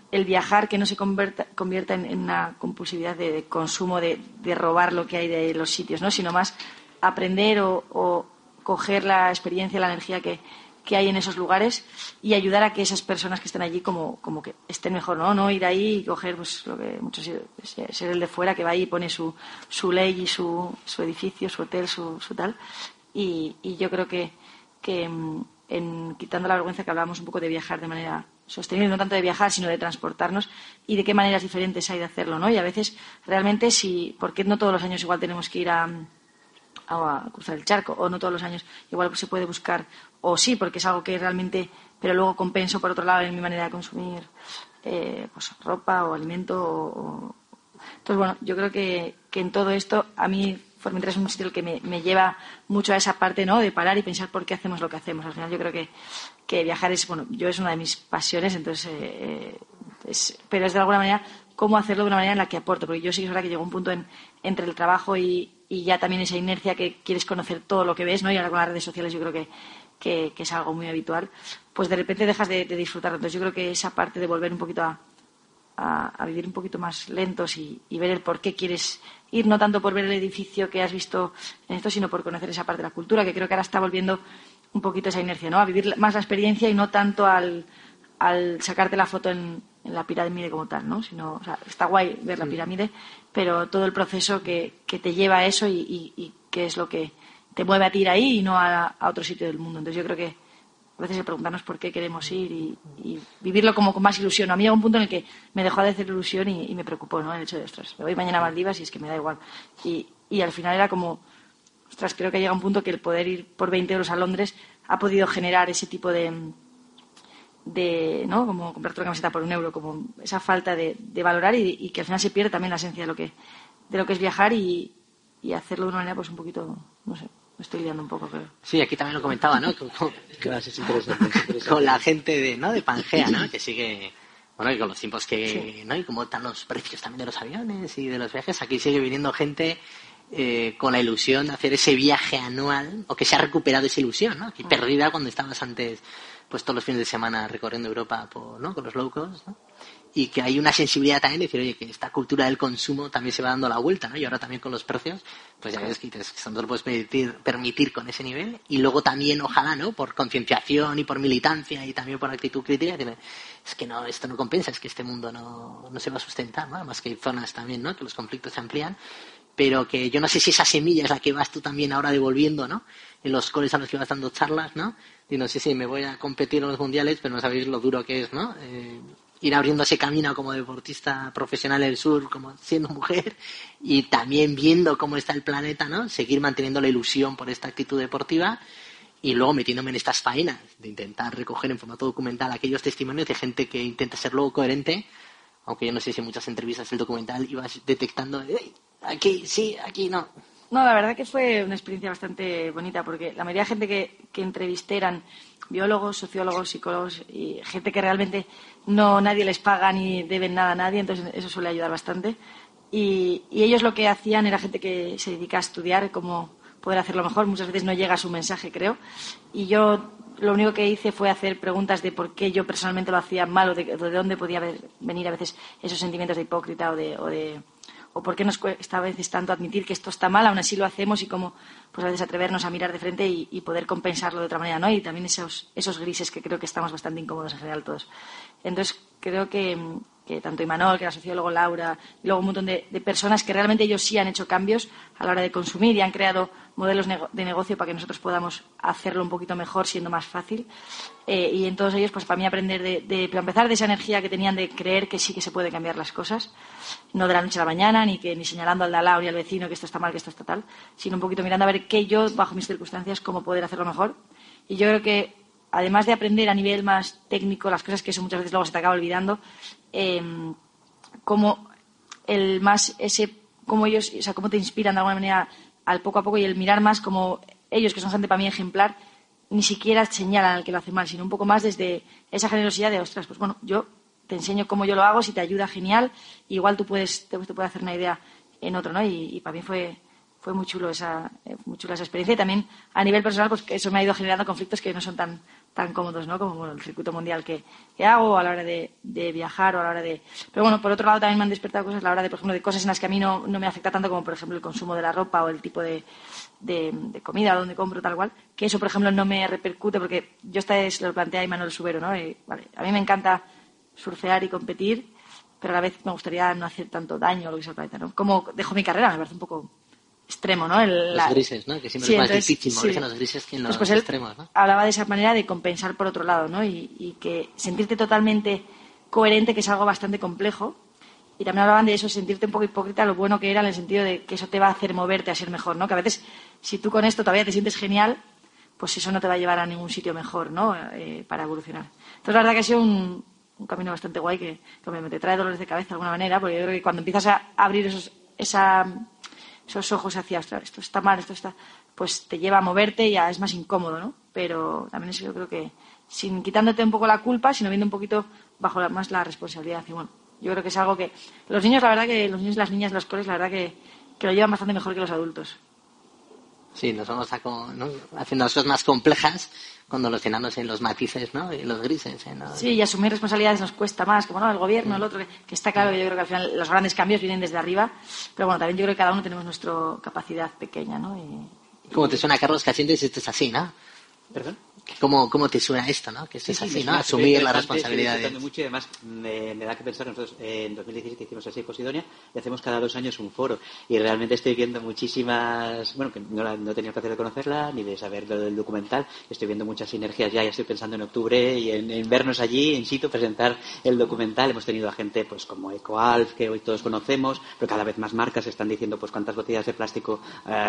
el viajar que no se convierta en una compulsividad de consumo, de robar lo que hay de los sitios, ¿no? Sino más aprender o coger la experiencia, la energía que hay en esos lugares y ayudar a que esas personas que estén allí como que estén mejor, ¿no? Ir ahí y coger pues lo que muchos ser el de fuera que va ahí y pone su ley y su edificio, su hotel, su tal. Y yo creo que en quitando la vergüenza que hablábamos un poco de viajar de manera sostenible, no tanto de viajar, sino de transportarnos y de qué maneras diferentes hay de hacerlo, ¿no? Y a veces realmente porque no todos los años igual tenemos que ir a cruzar el charco, o no todos los años igual pues se puede buscar, o sí, porque es algo que realmente, pero luego compenso por otro lado en mi manera de consumir pues ropa o alimento entonces bueno, yo creo que en todo esto a mí Formentera es un sitio que me lleva mucho a esa parte, ¿no? De parar y pensar por qué hacemos lo que hacemos. Al final yo creo que viajar es una de mis pasiones, entonces pero es de alguna manera cómo hacerlo de una manera en la que aporto, porque yo sí que es verdad que llegó un punto entre el trabajo y ya también esa inercia que quieres conocer todo lo que ves, ¿no? Y ahora con las redes sociales yo creo que es algo muy habitual, pues de repente dejas de disfrutarlo. Entonces yo creo que esa parte de volver un poquito a vivir un poquito más lentos y ver el por qué quieres ir, no tanto por ver el edificio que has visto en esto, sino por conocer esa parte de la cultura, que creo que ahora está volviendo un poquito esa inercia, ¿no? A vivir más la experiencia y no tanto al sacarte la foto en la pirámide como tal, ¿no? Sino, o sea, está guay ver la pirámide, pero todo el proceso que te lleva a eso y qué es lo que te mueve a ti ir ahí y no a otro sitio del mundo. Entonces yo creo que a veces el preguntarnos por qué queremos ir y vivirlo como con más ilusión. A mí llegó un punto en el que me dejó de hacer ilusión y me preocupó, ¿no? El hecho de, ostras, me voy mañana a Maldivas y es que me da igual. Y al final era como, ostras, creo que llega un punto que el poder ir por 20 euros a Londres ha podido generar ese tipo de ¿no? Como comprarte una camiseta por €1, como esa falta de valorar y que al final se pierde también la esencia de lo que es viajar y hacerlo de una manera pues un poquito, no sé. Me estoy liando un poco, creo. Sí, aquí también lo comentaba, ¿no? Claro, es interesante. Con la gente de Pangea, ¿no? Que sigue, bueno, y con los tiempos Sí. ¿no? Y cómo están los precios también de los aviones y de los viajes, aquí sigue viniendo gente con la ilusión de hacer ese viaje anual, o que se ha recuperado esa ilusión, ¿no? Aquí perdida cuando estabas antes, pues todos los fines de semana recorriendo Europa, ¿no? Con los low cost, ¿no? Y que hay una sensibilidad también de decir, oye, que esta cultura del consumo también se va dando la vuelta, ¿no? Y ahora también con los precios, pues ya ves que esto no lo puedes permitir con ese nivel. Y luego también, ojalá, ¿no? Por concienciación y por militancia y también por actitud crítica, es que no, esto no compensa, es que este mundo no se va a sustentar, ¿no? Además que hay zonas también, ¿no? Que los conflictos se amplían, pero que yo no sé si esa semilla es la que vas tú también ahora devolviendo, ¿no? En los coles a los que vas dando charlas, ¿no? Y no sé si me voy a competir en los mundiales, pero no sabéis lo duro que es, ¿no? Ir abriendo ese camino como deportista profesional del sur, como siendo mujer, y también viendo cómo está el planeta, ¿no? Seguir manteniendo la ilusión por esta actitud deportiva y luego metiéndome en estas faenas de intentar recoger en formato documental aquellos testimonios de gente que intenta ser luego coherente, aunque yo no sé si en muchas entrevistas del documental ibas detectando, aquí sí, aquí no. No, la verdad que fue una experiencia bastante bonita porque la mayoría de gente que entrevisté eran biólogos, sociólogos, psicólogos y gente que realmente nadie les paga ni deben nada a nadie, entonces eso suele ayudar bastante. Y ellos lo que hacían era gente que se dedica a estudiar cómo poder hacerlo mejor. Muchas veces no llega su mensaje, creo. Y yo lo único que hice fue hacer preguntas de por qué yo personalmente lo hacía mal o de dónde podía venir a veces esos sentimientos de hipócrita o por qué nos cuesta a veces tanto admitir que esto está mal, aún así lo hacemos y cómo pues a veces atrevernos a mirar de frente y poder compensarlo de otra manera, ¿no? Y también esos grises que creo que estamos bastante incómodos en general todos. Entonces creo que tanto Imanol, que era sociólogo, Laura, y luego un montón de personas que realmente ellos sí han hecho cambios a la hora de consumir y han creado modelos de negocio para que nosotros podamos hacerlo un poquito mejor, siendo más fácil. Y en todos ellos, pues para mí aprender para empezar de esa energía que tenían de creer que sí que se puede cambiar las cosas, no de la noche a la mañana, ni señalando al de al lado ni al vecino que esto está mal, que esto está tal, sino un poquito mirando a ver qué yo, bajo mis circunstancias, cómo poder hacerlo mejor. Y yo creo que, además de aprender a nivel más técnico las cosas que eso muchas veces luego se te acaba olvidando, cómo ellos, o sea, cómo te inspiran de alguna manera al poco a poco y el mirar más como ellos, que son gente para mí ejemplar, ni siquiera señalan al que lo hace mal, sino un poco más desde esa generosidad de, ostras, pues bueno, yo te enseño cómo yo lo hago, si te ayuda, genial, igual te puede hacer una idea en otro, ¿no? Y para mí fue fue muy chula esa experiencia, y también a nivel personal pues que eso me ha ido generando conflictos que no son tan cómodos, ¿no? Como bueno, el circuito mundial que hago a la hora de viajar o a la hora de... Pero bueno, por otro lado también me han despertado cosas a la hora de, por ejemplo, de cosas en las que a mí no me afecta tanto, como por ejemplo el consumo de la ropa o el tipo de comida donde compro tal cual, que eso por ejemplo no me repercute, porque yo esta vez lo plantea a Imanol Subero, ¿no? Vale, a mí me encanta surfear y competir, pero a la vez me gustaría no hacer tanto daño a lo que es el planeta, ¿no? Como dejo mi carrera, me parece un poco extremo, ¿no? Los grises, ¿no? Que siempre es más difícil moverse en los grises que en los extremos, ¿no? Hablaba de esa manera de compensar por otro lado, ¿no? Y que sentirte totalmente coherente, que es algo bastante complejo. Y también hablaban de eso, sentirte un poco hipócrita, lo bueno que era, en el sentido de que eso te va a hacer moverte a ser mejor, ¿no? Que a veces, si tú con esto todavía te sientes genial, pues eso no te va a llevar a ningún sitio mejor, ¿no? Para evolucionar. Entonces, la verdad que ha sido un camino bastante guay, que obviamente te trae dolores de cabeza de alguna manera, porque yo creo que cuando empiezas a abrir esos ojos hacia, esto está mal, esto está, pues te lleva a moverte y ya es más incómodo, ¿no? Pero también eso yo creo que, sin quitándote un poco la culpa, sino viendo un poquito bajo más la responsabilidad. Y bueno, yo creo que es algo que los niños, la verdad que los niños y las niñas de los coles, la verdad que lo llevan bastante mejor que los adultos. Sí, nos vamos haciendo cosas más complejas cuando los llenamos en los matices, ¿no? Y los grises, ¿no? Sí, y asumir responsabilidades nos cuesta más, como no, el gobierno, el otro, que está claro que yo creo que al final los grandes cambios vienen desde arriba, pero bueno, también yo creo que cada uno tenemos nuestra capacidad pequeña, ¿no? ¿Cómo te suena, Carlos Casientes, si esto es así, ¿no? ¿Perdón? ¿Cómo te suena esto, no? Que esto es así, ¿no? Asumir la responsabilidad. Estoy mucho y además me da que pensar, nosotros en 2017 hicimos así Posidonia y hacemos cada 2 años un foro y realmente estoy viendo muchísimas, bueno, que no he tenido el placer de conocerla ni de saber lo del documental, estoy viendo muchas sinergias ya estoy pensando en octubre y en vernos allí, in situ, presentar el documental. Hemos tenido a gente pues como EcoAlf, que hoy todos conocemos, pero cada vez más marcas están diciendo pues cuántas botellas de plástico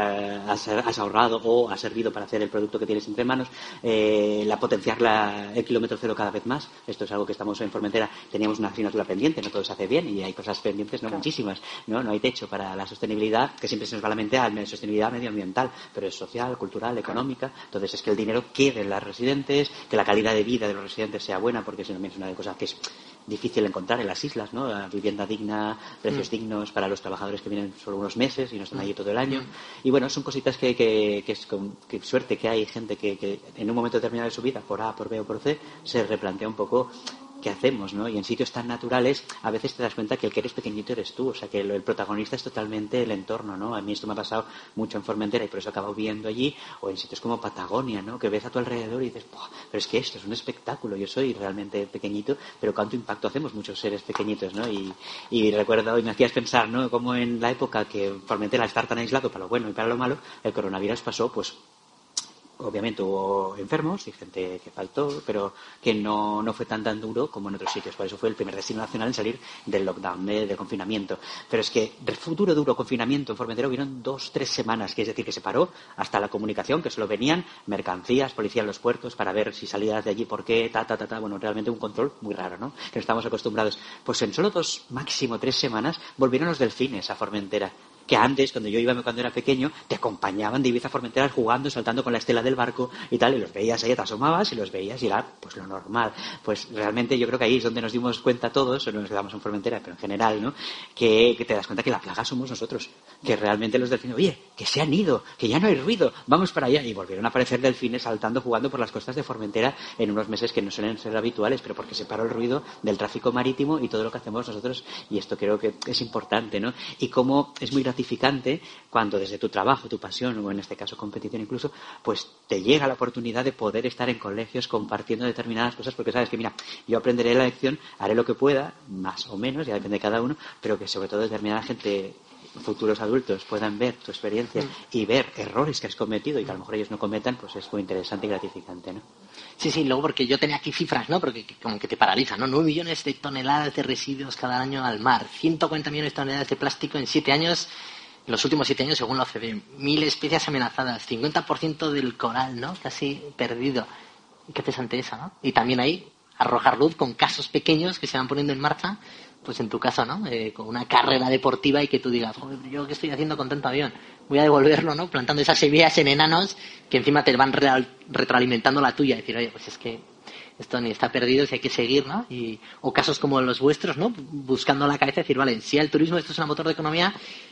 has ahorrado o has servido para hacer el producto que tienes entre manos. Potenciar el kilómetro cero cada vez más. Esto es algo que estamos en Formentera, teníamos una asignatura pendiente, no todo se hace bien y hay cosas pendientes, no muchísimas, no hay techo para la sostenibilidad, que siempre se nos va a la mente a la sostenibilidad medioambiental, pero es social, cultural, económica. Entonces es que el dinero quede en las residentes, que la calidad de vida de los residentes sea buena, porque eso también es una de las cosas que es difícil encontrar en las islas, ¿no? La vivienda digna, precios dignos para los trabajadores que vienen solo unos meses y no están allí todo el año. Y bueno, son cositas que suerte que hay gente que en un momento determinado de su vida, por A, por B o por C, se replantea un poco qué hacemos, ¿no? Y en sitios tan naturales a veces te das cuenta que el que eres pequeñito eres tú, o sea que el protagonista es totalmente el entorno, ¿no? A mí esto me ha pasado mucho en Formentera y por eso he acabado viviendo allí, o en sitios como Patagonia, ¿no? Que ves a tu alrededor y dices, pero es que esto es un espectáculo, yo soy realmente pequeñito, pero cuánto impacto hacemos muchos seres pequeñitos, ¿no? Y recuerdo, y me hacías pensar, ¿no? Como en la época que Formentera estar tan aislado para lo bueno y para lo malo, el coronavirus pasó, pues obviamente hubo enfermos y gente que faltó, pero que no fue tan duro como en otros sitios. Por eso fue el primer destino nacional en salir del lockdown, del confinamiento. Pero es que el futuro duro confinamiento en Formentera hubieron 2-3 semanas, que es decir, que se paró hasta la comunicación, que solo venían mercancías, policía en los puertos para ver si salías de allí, por qué, bueno, realmente un control muy raro, ¿no? Que no estamos acostumbrados. Pues en solo 2, máximo 3 semanas, volvieron los delfines a Formentera. Que antes, cuando era pequeño, te acompañaban de Ibiza a Formentera jugando, saltando con la estela del barco y tal, y los veías ahí, te asomabas y los veías y era pues lo normal. Pues realmente yo creo que ahí es donde nos dimos cuenta todos, o no nos quedamos en Formentera, pero en general, ¿no? Que te das cuenta que la plaga somos nosotros, que realmente los delfines, oye, que se han ido, que ya no hay ruido, vamos para allá. Y volvieron a aparecer delfines saltando, jugando por las costas de Formentera en unos meses que no suelen ser habituales, pero porque se paró el ruido del tráfico marítimo y todo lo que hacemos nosotros, y esto creo que es importante, ¿no? Y cómo es muy gratificante cuando desde tu trabajo, tu pasión, o en este caso competición incluso, pues te llega la oportunidad de poder estar en colegios compartiendo determinadas cosas, porque sabes que, mira, yo aprenderé la lección, haré lo que pueda, más o menos, ya depende de cada uno, pero que sobre todo determinada gente, futuros adultos, puedan ver tu experiencia y ver errores que has cometido y que a lo mejor ellos no cometan, pues es muy interesante y gratificante, ¿no? Sí, luego porque yo tenía aquí cifras, ¿no? Porque como que te paralizan, ¿no? 9 millones de toneladas de residuos cada año al mar, 140 millones de toneladas de plástico en 7 años. En los últimos 7 años, según la OCDE, 1.000 especies amenazadas, 50% del coral, ¿no? Casi perdido. ¿Qué haces ante eso, no? Y también ahí arrojar luz con casos pequeños que se van poniendo en marcha, pues en tu caso, ¿no? Con una carrera deportiva y que tú digas, joder, ¿yo qué estoy haciendo con tanto avión? Voy a devolverlo, ¿no? Plantando esas semillas en enanos que encima te van retroalimentando la tuya. Decir, oye, pues es que esto ni está perdido, si hay que seguir, ¿no? O casos como los vuestros, ¿no? Buscando la cabeza y decir, vale, si el turismo esto es un motor de economía,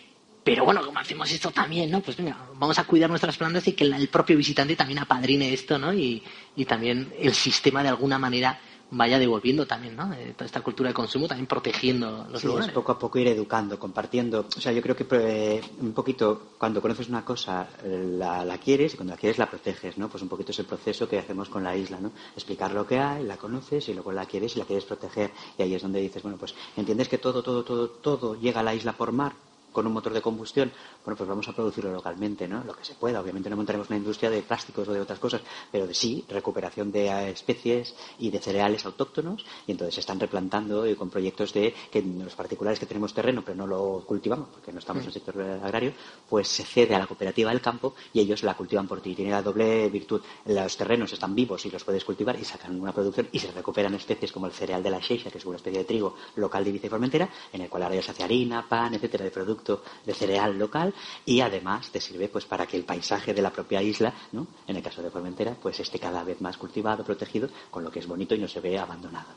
Pero bueno, como hacemos esto también, ¿no? Pues venga, vamos a cuidar nuestras plantas y que el propio visitante también apadrine esto, ¿no? Y también el sistema de alguna manera vaya devolviendo también, ¿no? Toda esta cultura de consumo, también protegiendo los lugares. Poco a poco ir educando, compartiendo. O sea, yo creo que un poquito, cuando conoces una cosa, la quieres, y cuando la quieres la proteges, ¿no? Pues un poquito es el proceso que hacemos con la isla, ¿no? Explicar lo que hay, la conoces, y luego la quieres proteger. Y ahí es donde dices, bueno, pues entiendes que todo llega a la isla por mar, con un motor de combustión, bueno, pues vamos a producirlo localmente, ¿no? Lo que se pueda. Obviamente no montaremos una industria de plásticos o de otras cosas, pero sí recuperación de especies y de cereales autóctonos, y entonces se están replantando con proyectos de que los particulares que tenemos terreno pero no lo cultivamos porque no estamos en el sector agrario, pues se cede a la cooperativa del campo y ellos la cultivan por ti. Tiene la doble virtud: los terrenos están vivos y los puedes cultivar y sacan una producción, y se recuperan especies como el cereal de la xeixa, que es una especie de trigo local de Ibiza y Formentera, en el cual ahora ya se hace harina, pan, etcétera, de producto de cereal local, y además te sirve pues para que el paisaje de la propia isla, ¿no? En el caso de Formentera, pues esté cada vez más cultivado, protegido, con lo que es bonito y no se ve abandonado.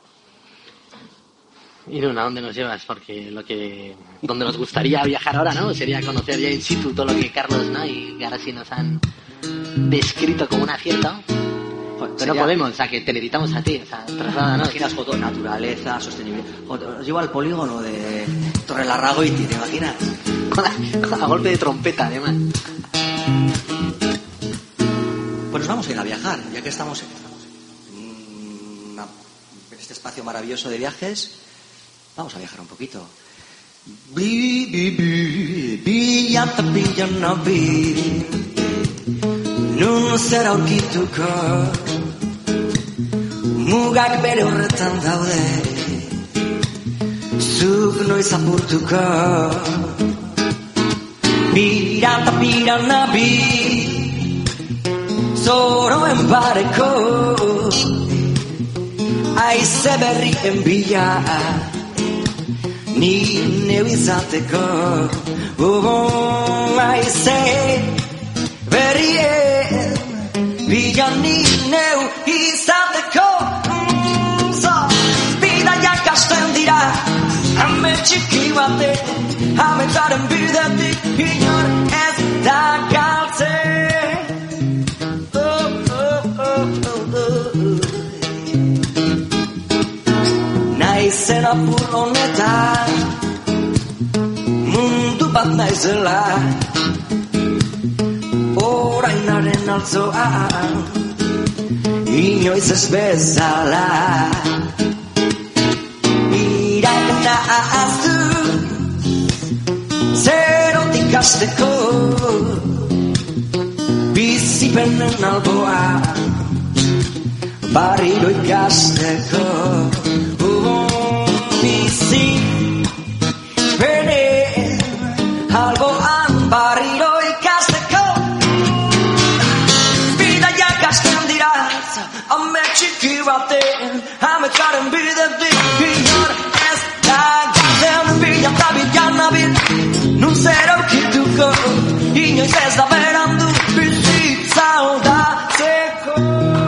Y Luna, ¿a dónde nos llevas? Porque donde nos gustaría viajar ahora, ¿no? Sería conocer ya in situ todo lo que Carlos, ¿no? Y ahora sí nos han descrito como un acierto. Pero no podemos, o sea, que te necesitamos a ti, o sea, traslada, ¿no? Imaginas fotos, naturaleza, sostenibilidad. Os llevo al polígono de Torre Larragoiti, ¿te imaginas? A golpe de trompeta, además. Pues nos vamos a ir a viajar, ya que estamos en este espacio maravilloso de viajes. Vamos a viajar un poquito. Nun zera aurkituko mugak bere horretan daude zuk noiz apurtuko bira eta bira nabi zoroen bareko aize berrien bila ni neu izateko aize berrien bila ni neu izateko bidaiak hasten dira ame txiki baten ametsaren bidetik inor ez da galtzen naizen apur honetan mundu bat naizela orainaren altzoan inoiz ez bezala iraina ahaztu zerotik hasteko bizipenen alboa barriro ikasteko bizi penen alboan barriro ikasteko bidaiak hasten dira ame txiki baten ametsaren bidetik inor ez da galtzen bila eta bila nabil nun zer aurkituko inoiz ez da berandu bizitza aldatzeko.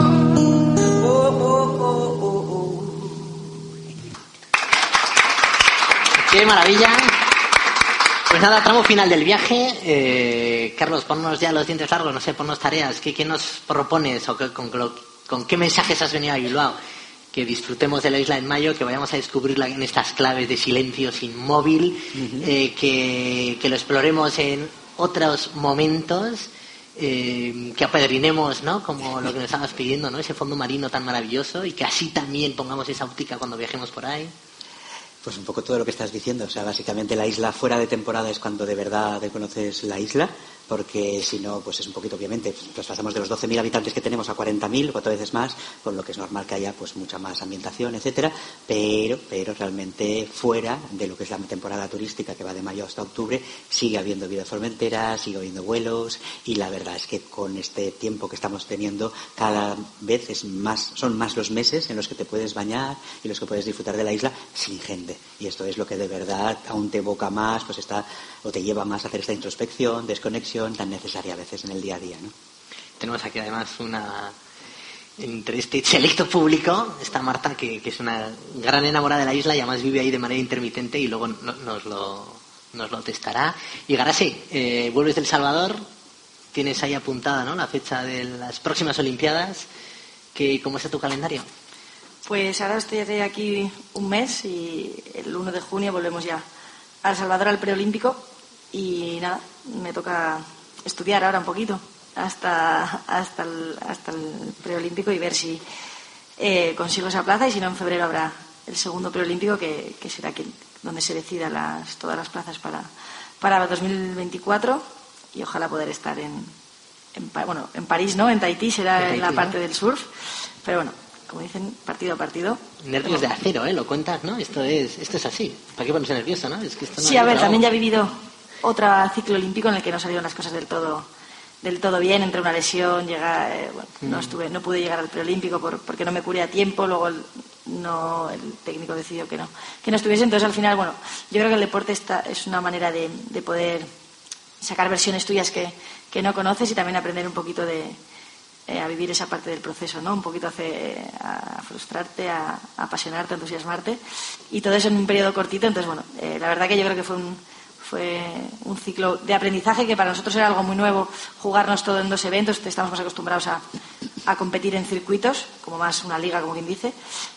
¡Qué maravilla! Pues nada, tramo final del viaje. Carlos, ponnos ya los dientes largos, no sé, ponnos tareas. ¿Qué nos propones o con qué mensajes has venido a Bilbao? Que disfrutemos de la isla en mayo, que vayamos a descubrirla en estas claves de silencio sin móvil, que lo exploremos en otros momentos, que apadrinemos, ¿no? Como lo que nos estabas pidiendo, ¿no? Ese fondo marino tan maravilloso, y que así también pongamos esa óptica cuando viajemos por ahí. Pues un poco todo lo que estás diciendo. O sea, básicamente la isla fuera de temporada es cuando de verdad conoces la isla, porque si no, pues es un poquito, obviamente, pues pasamos de los 12.000 habitantes que tenemos a 40.000, 4 veces más, con lo que es normal que haya pues mucha más ambientación, etcétera, pero realmente fuera de lo que es la temporada turística, que va de mayo hasta octubre, sigue habiendo vida Formentera, sigue habiendo vuelos, y la verdad es que con este tiempo que estamos teniendo, cada vez son más los meses en los que te puedes bañar y los que puedes disfrutar de la isla sin gente, y esto es lo que de verdad aún te evoca más, pues o te lleva más a hacer esta introspección, desconexión tan necesaria a veces en el día a día, ¿no? Tenemos aquí además entre este selecto público está Marta, que es una gran enamorada de la isla y además vive ahí de manera intermitente, y luego nos lo nos lo testará. Y Garasi, vuelves del Salvador, tienes ahí apuntada, ¿no?, la fecha de las próximas Olimpiadas. ¿Cómo está tu calendario? Pues ahora estoy aquí un mes y el 1 de junio volvemos ya a El Salvador al preolímpico y nada, me toca estudiar ahora un poquito hasta el preolímpico y ver si consigo esa plaza, y si no, en febrero habrá el segundo preolímpico que será aquí donde se decidan todas las plazas para 2024, y ojalá poder estar en París, ¿no? En Tahití será en la parte del surf, pero bueno, como dicen, partido a partido. Nervios de acero, ¿eh? Lo cuentas, ¿no? Esto es así. ¿Para qué ponerse nervioso, no? Es que esto no sí, a ver, también ya he vivido otro ciclo olímpico en el que no salieron las cosas del todo bien, entre una lesión, no pude llegar al preolímpico porque no me curé a tiempo, luego el técnico decidió que no estuviese. Entonces, al final, bueno, yo creo que el deporte es una manera de poder sacar versiones tuyas que no conoces y también aprender un poquito a vivir esa parte del proceso, ¿no? Un poquito a frustrarte, a apasionarte, a entusiasmarte, y todo eso en un periodo cortito. Entonces, bueno, la verdad que yo creo que fue un ciclo de aprendizaje que para nosotros era algo muy nuevo, jugarnos todo en 2 eventos. Estamos más acostumbrados a competir en circuitos, como más una liga, como quien dice,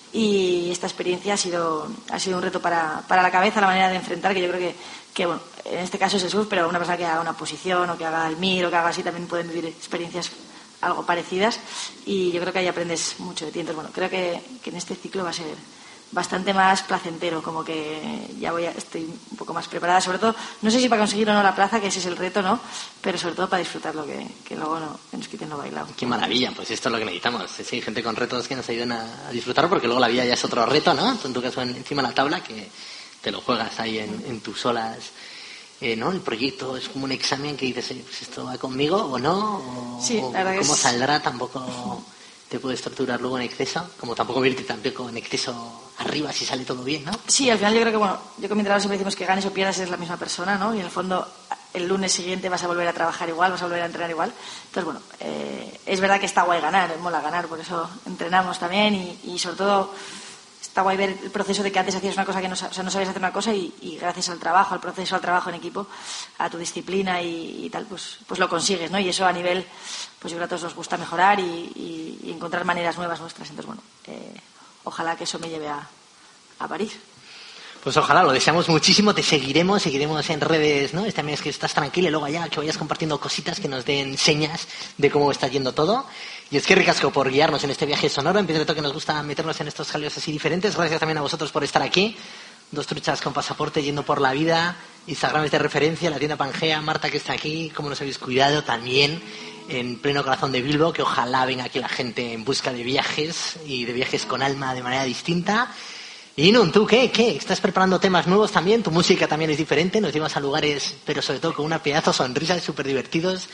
y esta experiencia ha sido un reto para la cabeza, la manera de enfrentar, que yo creo que bueno, en este caso es el surf, pero una persona que haga una posición o que haga el mir o que haga así también pueden vivir experiencias algo parecidas, y yo creo que ahí aprendes mucho de ti. Entonces, bueno, creo que en este ciclo va a ser bastante más placentero, como que ya estoy un poco más preparada, sobre todo, no sé si para conseguir o no la plaza, que ese es el reto, ¿no? Pero sobre todo para disfrutarlo, que luego que nos quiten lo bailado. Qué maravilla, pues esto es lo que necesitamos. Sí, gente con retos que nos ayuden a disfrutar, porque luego la vida ya es otro reto, ¿no? En tu caso, encima de la tabla, que te lo juegas ahí en tus olas. ¿No? El proyecto es como un examen que dices, pues esto va conmigo o no, sí, la verdad cómo saldrá. Tampoco te puedes torturar luego en exceso, como tampoco irte tampoco en exceso arriba si sale todo bien, ¿no? Sí, al final yo creo que, bueno, yo con mi entrenador siempre decimos que ganes o pierdas es la misma persona, ¿no? Y en el fondo el lunes siguiente vas a volver a trabajar igual, vas a volver a entrenar igual. Entonces, bueno, es verdad que está guay ganar, mola ganar, por eso entrenamos también, y sobre todo está guay ver el proceso de que antes hacías una cosa que no sabías hacer una cosa, y gracias al trabajo, al proceso, al trabajo en equipo, a tu disciplina y tal, pues lo consigues, ¿no? Y eso a nivel, pues yo creo que a todos nos gusta mejorar y encontrar maneras nuevas nuestras. Entonces, bueno, ojalá que eso me lleve a París. Pues ojalá, lo deseamos muchísimo, te seguiremos en redes, ¿no? Este mes que estás tranquila y luego allá que vayas compartiendo cositas que nos den señas de cómo está yendo todo. Y es que ricasco por guiarnos en este viaje sonoro. En Piedra de Toque nos gusta meternos en estos jaleos así diferentes. Gracias también a vosotros por estar aquí. 2 truchas con pasaporte yendo por la vida. Instagram es de referencia, la tienda Pangea, Marta que está aquí, cómo nos habéis cuidado también en pleno corazón de Bilbo, que ojalá venga aquí la gente en busca de viajes y de viajes con alma de manera distinta. Y Nun, ¿tú qué? ¿Estás preparando temas nuevos también? Tu música también es diferente, nos llevas a lugares, pero sobre todo con una pedazo de sonrisa, súper divertidos,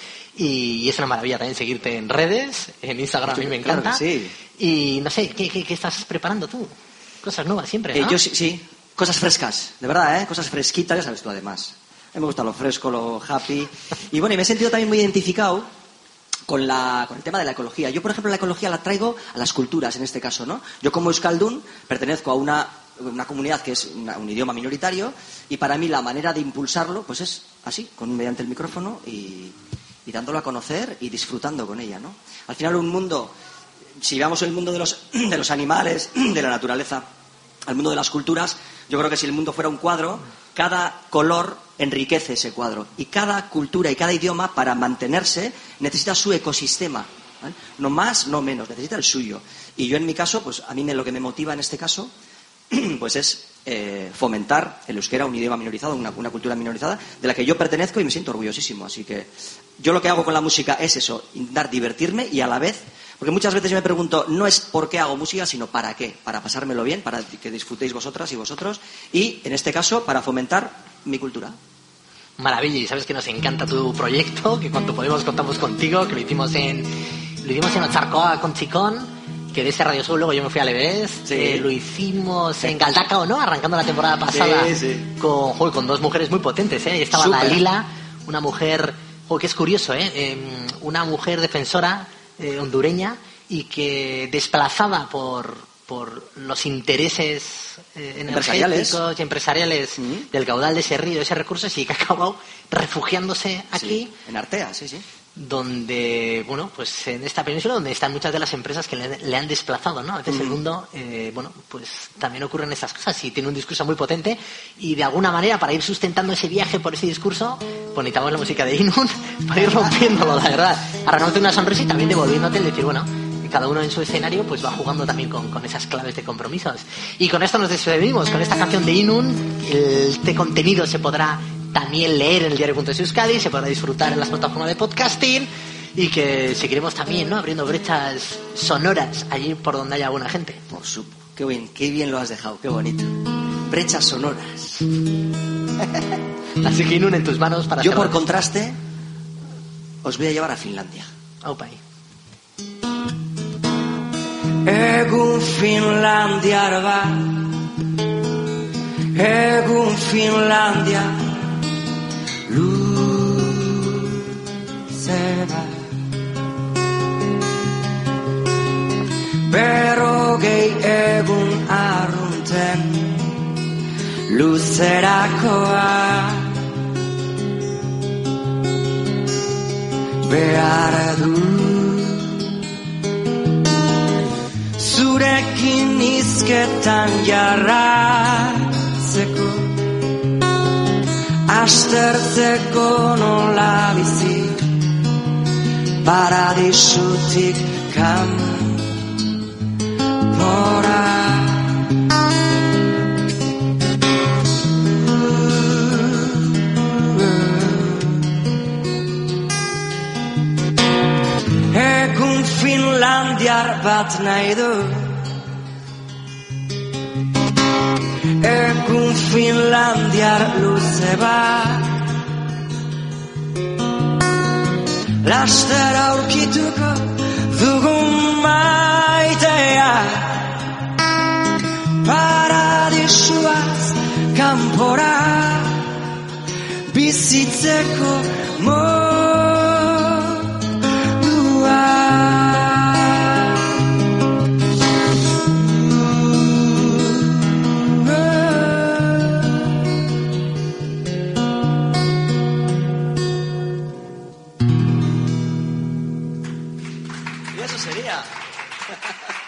y es una maravilla también seguirte en redes, en Instagram, a mí me encanta. Claro, sí. Y no sé, ¿qué estás preparando tú? Cosas nuevas siempre, ¿no? Yo sí, cosas frescas, de verdad, cosas fresquitas, ya sabes tú además. A mí me gusta lo fresco, lo happy. Y bueno, y me he sentido también muy identificado con el tema de la ecología. Yo, por ejemplo, la ecología la traigo a las culturas, en este caso, ¿no? Yo, como euskaldun, pertenezco a una comunidad que es un idioma minoritario, y para mí la manera de impulsarlo pues es así, mediante el micrófono y dándolo a conocer y disfrutando con ella, ¿no? Al final, un mundo, si veamos el mundo de los animales, de la naturaleza, al mundo de las culturas, yo creo que si el mundo fuera un cuadro, cada color enriquece ese cuadro, y cada cultura y cada idioma, para mantenerse, necesita su ecosistema, ¿vale? No más, no menos, necesita el suyo. Y yo, en mi caso, pues a mí lo que me motiva en este caso pues es fomentar el euskera, un idioma minorizado, una cultura minorizada de la que yo pertenezco y me siento orgullosísimo. Así que yo lo que hago con la música es eso, intentar divertirme, y a la vez, porque muchas veces yo me pregunto, no es por qué hago música, sino para qué, para pasármelo bien, para que disfrutéis vosotras y vosotros, y en este caso para fomentar mi cultura. Maravilla, y sabes que nos encanta tu proyecto, que cuando podemos contamos contigo, que lo hicimos en Ocharcoa con Chicón, que de ese Radio Show luego yo me fui a Leves, sí. Lo hicimos en Galdacao, ¿no? Arrancando la temporada pasada, sí. Con 2 mujeres muy potentes, ¿eh? Y estaba Súper. Dalila, una mujer, que es curioso, una mujer defensora hondureña, y que desplazada por por los intereses Empresariales. energéticos y empresariales del caudal de ese río, de ese recurso, sí que ha acabado refugiándose aquí. Sí, en Artea, sí. Donde, bueno, pues en esta península donde están muchas de las empresas que le han desplazado, ¿no? A veces el mundo, bueno, pues también ocurren estas cosas y tiene un discurso muy potente y de alguna manera para ir sustentando ese viaje por ese discurso, pues necesitamos la música de Inun para ir rompiéndolo, la verdad. Arrancándote una sonrisa y también devolviéndote el decir, bueno, cada uno en su escenario pues va jugando también con esas claves de compromisos. Y con esto nos despedimos, con esta canción de Inun. Este contenido se podrá también leer en el diario.es Euskadi, se podrá disfrutar en las plataformas de podcasting y que seguiremos también, ¿no?, abriendo brechas sonoras allí por donde haya buena gente. Por supuesto. Qué bien lo has dejado, qué bonito. Brechas sonoras. Así que Inun, en tus manos para Yo cerrar. por contraste os voy a llevar a Finlandia. Aupa ahí. Egun Finlandiar bat, egun Finlandia luze bat. Berrogei egun arrunten luzerakoa behar du. Zurekin hizketan jarratzeko, astertzeko nola bizi, paradisutik kanpora. Egun Finlandiar bat nahi du, egun Finlandiar luze bat, laster aurkituko dugun maitea, paradisuaz kanpora bizitzeko modua. Y eso sería.